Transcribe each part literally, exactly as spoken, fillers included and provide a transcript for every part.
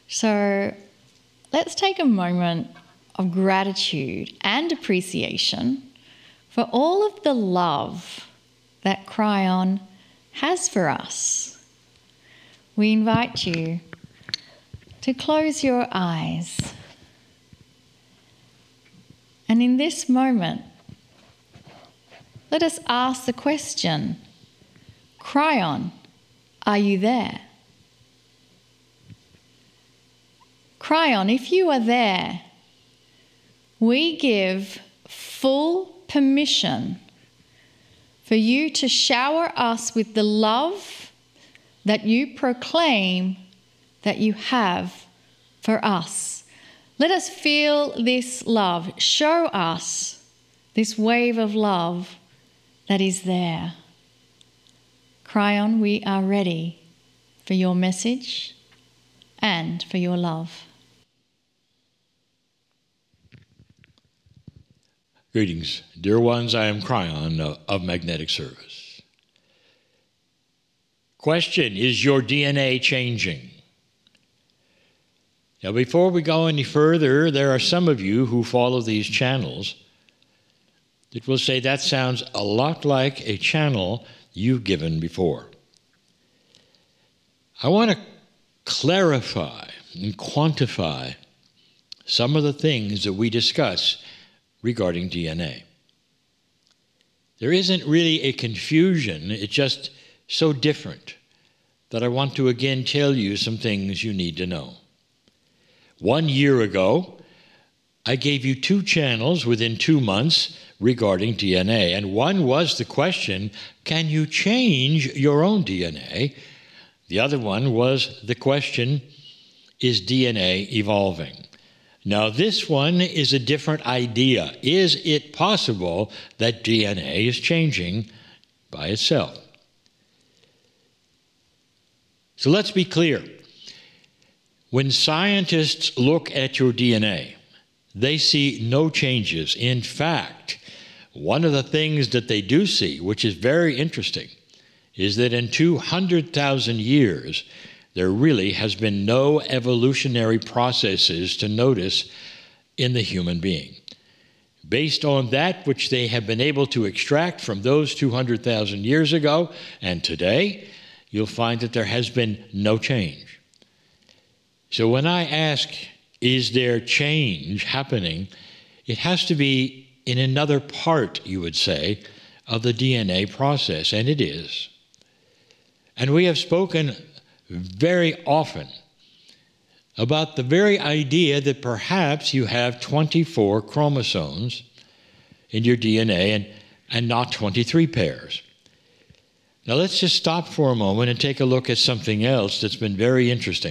So let's take a moment of gratitude and appreciation for all of the love that Kryon has for us. We invite you to close your eyes. And in this moment, let us ask the question, Kryon, are you there? Kryon, if you are there, we give full permission for you to shower us with the love that you proclaim that you have for us. Let us feel this love. Show us this wave of love that is there. Kryon, we are ready for your message and for your love. Greetings, dear ones. I am Kryon of Magnetic Service. Question, is your D N A changing? Now, before we go any further, there are some of you who follow these channels that will say that sounds a lot like a channel you've given before. I want to clarify and quantify some of the things that we discuss regarding D N A. There isn't really a confusion, it's just so different that I want to again tell you some things you need to know. One year ago, I gave you two channels within two months regarding D N A, and one was the question, can you change your own D N A? The other one was the question, is D N A evolving? Now, this one is a different idea. Is it possible that D N A is changing by itself? So let's be clear. When scientists look at your D N A, they see no changes. In fact, one of the things that they do see, which is very interesting, is that in two hundred thousand years, there really has been no evolutionary processes to notice in the human being. Based on that which they have been able to extract from those two hundred thousand years ago and today, you'll find that there has been no change. So when I ask, is there change happening, it has to be in another part, you would say, of the D N A process, and it is. And we have spoken very often about the very idea that perhaps you have twenty-four chromosomes in your D N A and, and not twenty-three pairs. Now let's just stop for a moment and take a look at something else that's been very interesting.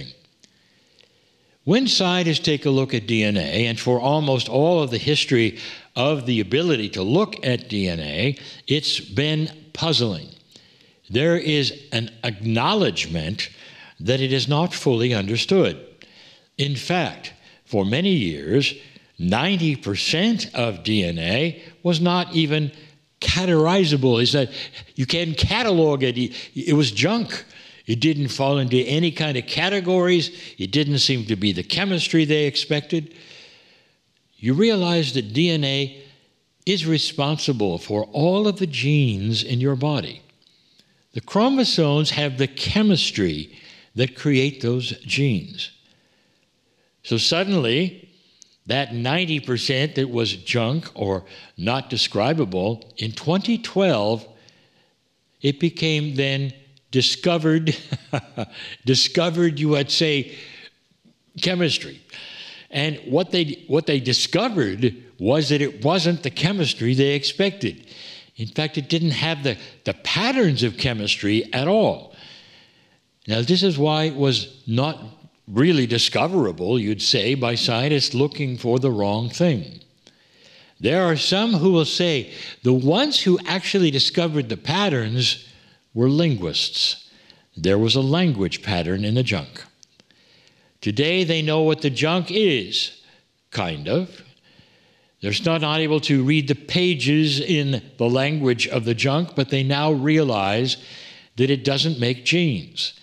When scientists take a look at D N A, and for almost all of the history of the ability to look at D N A, it's been puzzling. There is an acknowledgement that it is not fully understood. In fact, for many years, ninety percent of D N A was not even categorizable. Is that you can't catalog it. It was junk. It didn't fall into any kind of categories. It didn't seem to be the chemistry they expected. You realize that D N A is responsible for all of the genes in your body. The chromosomes have the chemistry that create those genes. So suddenly, that ninety percent that was junk or not describable, in twenty twelve, it became then discovered, discovered, you would say, chemistry. And what they, what they discovered was that it wasn't the chemistry they expected. In fact, it didn't have the, the patterns of chemistry at all. Now, this is why it was not really discoverable, you'd say, by scientists looking for the wrong thing. There are some who will say the ones who actually discovered the patterns were linguists. There was a language pattern in the junk. Today, they know what the junk is, kind of. They're still not able to read the pages in the language of the junk, but they now realize that it doesn't make genes.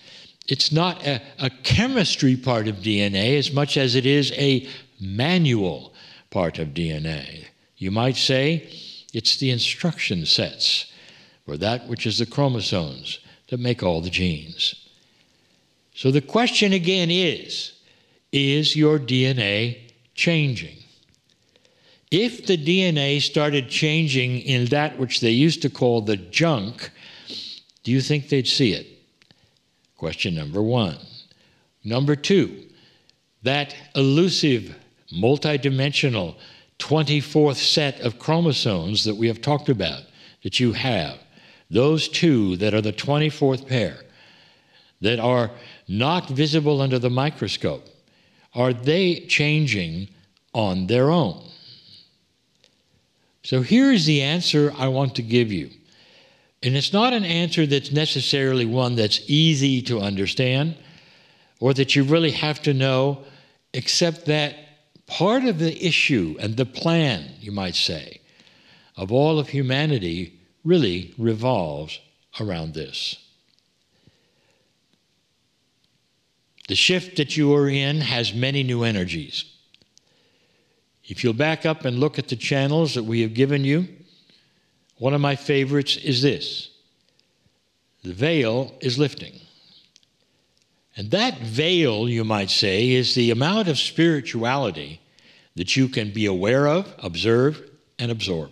It's not a, a chemistry part of D N A as much as it is a manual part of D N A. You might say it's the instruction sets for that which is the chromosomes that make all the genes. So the question again is, is your D N A changing? If the D N A started changing in that which they used to call the junk, do you think they'd see it? Question number one. Number two, that elusive, multidimensional, twenty-fourth set of chromosomes that we have talked about, that you have, those two that are the twenty-fourth pair, that are not visible under the microscope, are they changing on their own? So here's the answer I want to give you. And it's not an answer that's necessarily one that's easy to understand or that you really have to know, except that part of the issue and the plan, you might say, of all of humanity really revolves around this. The shift that you are in has many new energies. If you'll back up and look at the channels that we have given you, one of my favorites is this. The veil is lifting. And that veil, you might say, is the amount of spirituality that you can be aware of, observe, and absorb.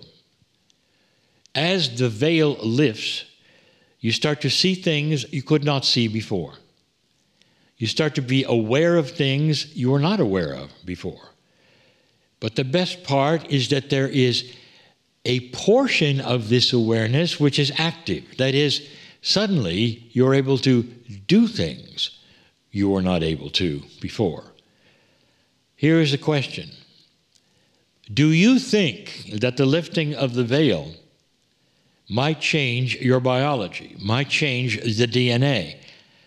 As the veil lifts, you start to see things you could not see before. You start to be aware of things you were not aware of before. But the best part is that there is a portion of this awareness which is active. That is, suddenly you're able to do things you were not able to before. Here is a question. Do you think that the lifting of the veil might change your biology, might change the D N A?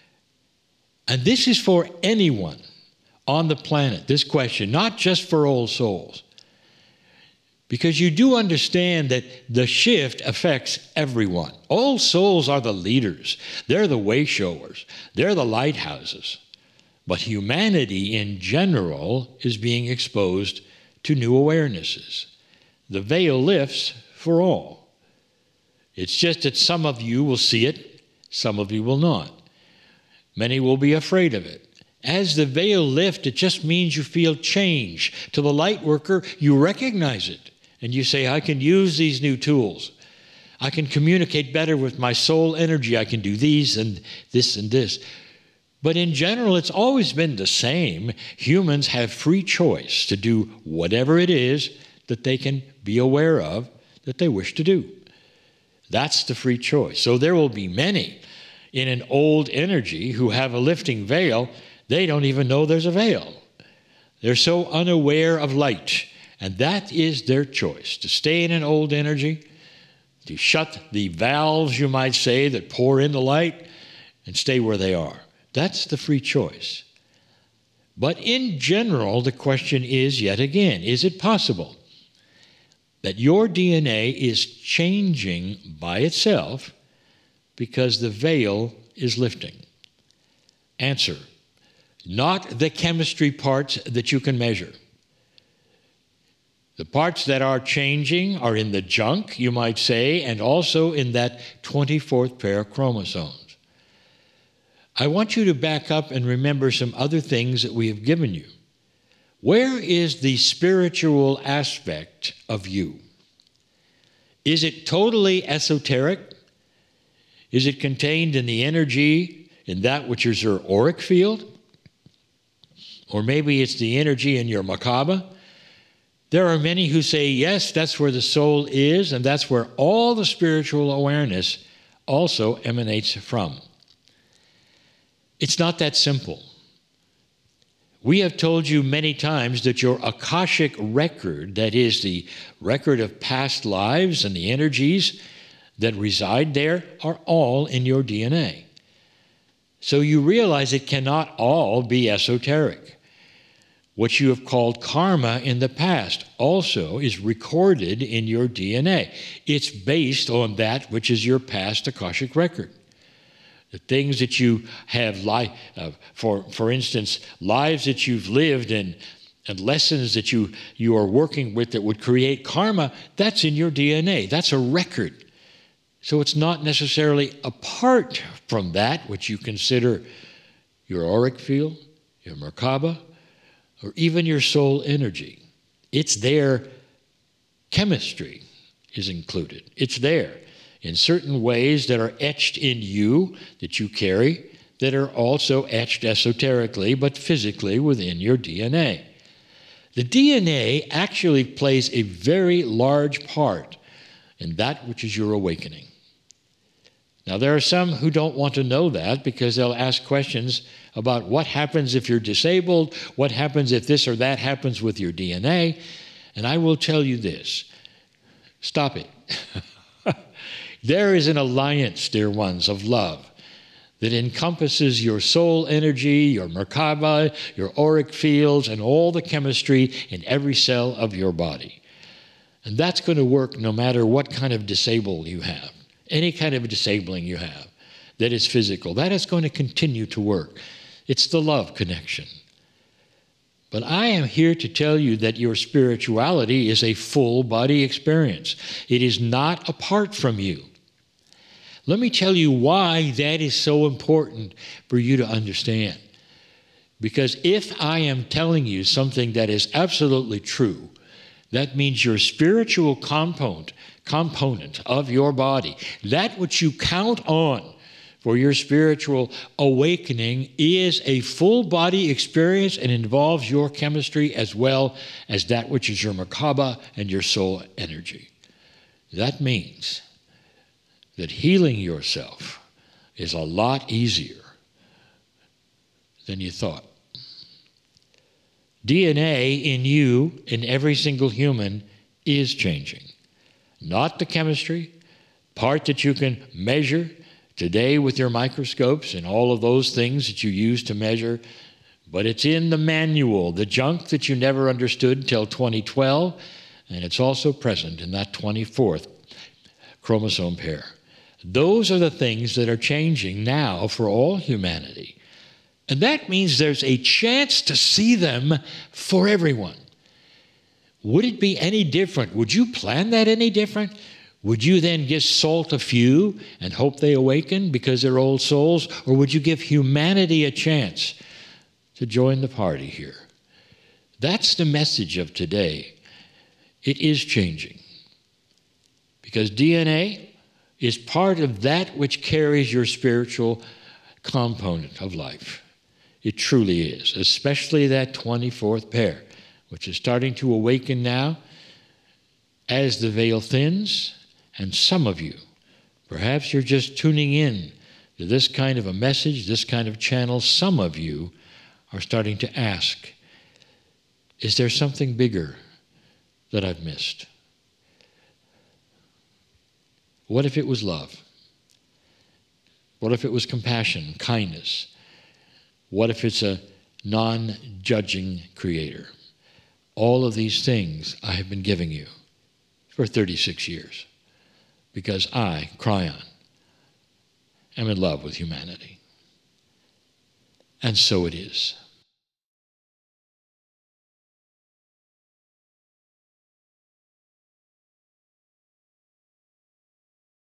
And this is for anyone on the planet, this question, not just for old souls. Because you do understand that the shift affects everyone. All souls are the leaders. They're the way showers. They're the lighthouses. But humanity in general is being exposed to new awarenesses. The veil lifts for all. It's just that some of you will see it, some of you will not. Many will be afraid of it. As the veil lifts, it just means you feel change. To the light worker, you recognize it. And you say, I can use these new tools. I can communicate better with my soul energy. I can do these and this and this. But in general, it's always been the same. Humans have free choice to do whatever it is that they can be aware of that they wish to do. That's the free choice. So there will be many in an old energy who have a lifting veil. They don't even know there's a veil. They're so unaware of light. And that is their choice, to stay in an old energy, to shut the valves, you might say, that pour in the light, and stay where they are. That's the free choice. But in general, the question is, yet again, is it possible that your D N A is changing by itself because the veil is lifting? Answer, not the chemistry parts that you can measure. The parts that are changing are in the junk, you might say, and also in that twenty-fourth pair of chromosomes. I want you to back up and remember some other things that we have given you. Where is the spiritual aspect of you? Is it totally esoteric? Is it contained in the energy, in that which is your auric field? Or maybe it's the energy in your Merkaba? There are many who say, yes, that's where the soul is, and that's where all the spiritual awareness also emanates from. It's not that simple. We have told you many times that your Akashic record, that is the record of past lives and the energies that reside there, are all in your D N A. So you realize it cannot all be esoteric. What you have called karma in the past also is recorded in your D N A. It's based on that which is your past Akashic record. the things that you have, li- uh, for, for instance, lives that you've lived and, and lessons that you, you are working with that would create karma, that's in your D N A. That's a record. So it's not necessarily apart from that which you consider your auric field, your Merkaba, or even your soul energy. It's there. Chemistry is included. It's there in certain ways that are etched in you, that you carry, that are also etched esoterically, but physically within your D N A. The D N A actually plays a very large part in that which is your awakening. Now, there are some who don't want to know that because they'll ask questions about what happens if you're disabled, what happens if this or that happens with your D N A, and I will tell you this. Stop it. There is an alliance, dear ones, of love that encompasses your soul energy, your Merkaba, your auric fields, and all the chemistry in every cell of your body. And that's going to work no matter what kind of disable you have. Any kind of disabling you have that is physical, that is going to continue to work. It's the love connection. But I am here to tell you that your spirituality is a full body experience. It is not apart from you. Let me tell you why that is so important for you to understand. Because if I am telling you something that is absolutely true, that means your spiritual component component of your body, that which you count on for your spiritual awakening, is a full body experience and involves your chemistry as well as that which is your Merkaba and your soul energy. That means that healing yourself is a lot easier than you thought. D N A in you, in every single human, is changing. Not the chemistry, part that you can measure today with your microscopes and all of those things that you use to measure, but it's in the manual, the junk that you never understood until twenty twelve, and it's also present in that twenty-fourth chromosome pair. Those are the things that are changing now for all humanity. And that means there's a chance to see them for everyone. Would it be any different? Would you plan that any different? Would you then just salt a few and hope they awaken because they're old souls? Or would you give humanity a chance to join the party here? That's the message of today. It is changing. Because D N A is part of that which carries your spiritual component of life. It truly is, especially that twenty-fourth pair, which is starting to awaken now as the veil thins. And some of you, perhaps you're just tuning in to this kind of a message, this kind of channel. Some of you are starting to ask, is there something bigger that I've missed? What if it was love? What if it was compassion, kindness? What if it's a non-judging creator? All of these things I have been giving you for thirty-six years because I, Kryon, am in love with humanity. And so it is.